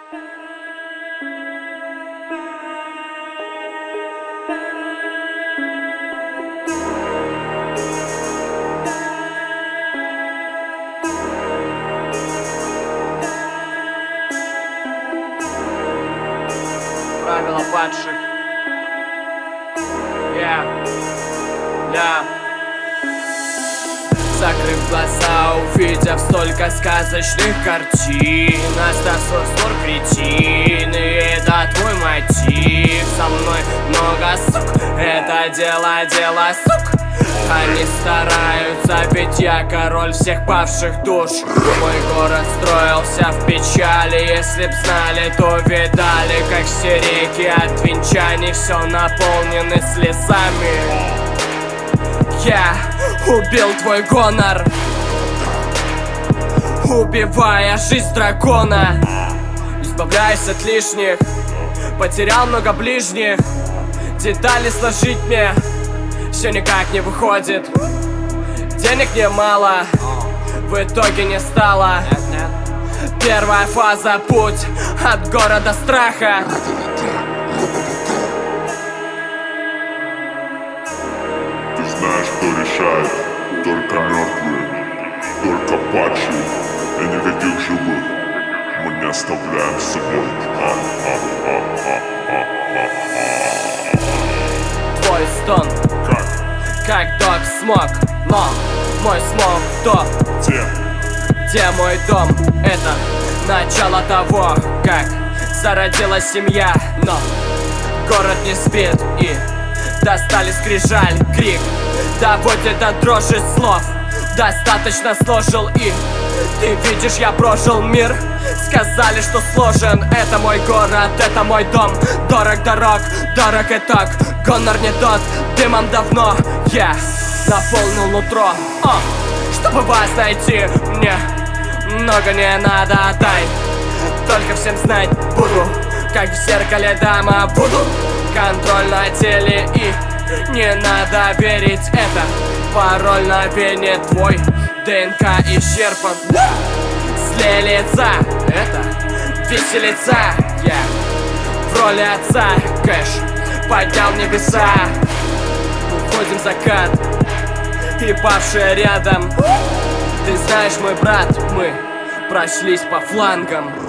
Правила падших. Закрыв глаза, увидев столько сказочных картин, оставь свой взор кретин, и это твой мотив. Со мной много сук, это дело сук. Они стараются, ведь я король всех павших душ. Мой город строился в печали, если б знали, то видали, как все реки от венчаний все наполнены слезами. Я убил твой гонор, убивая жизнь дракона. Избавляюсь от лишних, потерял много ближних. Детали сложить мне все никак не выходит. Денег немало, в итоге не стало. Первая фаза — путь от города страха. Ты знаешь, кто решает, только мертвые, только падшие, и никаких живых мы не оставляем с собой. Твой стон как док смог, но мой смог то, где мой дом. Это начало того, как зародилась семья, но город не спит, и достали скрижаль, крик доводит до дрожи слов. Достаточно сложил, и ты видишь, я прожил мир. Сказали, что сложен. Это мой город, это мой дом. Дорог дорог, дорог итог. Гонор не тот, дымом давно я наполнил нутро. Чтобы вас найти, мне много не надо, дай. Только всем знать буду, как в зеркале дама. Буду контроль на теле, и не надо верить, это пароль на вене. Твой ДНК исчерпан. Злее лица, это веселица. Я в роли отца, кэш поднял небеса. Уходим в закат, и павшие рядом. Ты знаешь, мой брат, мы прошлись по флангам.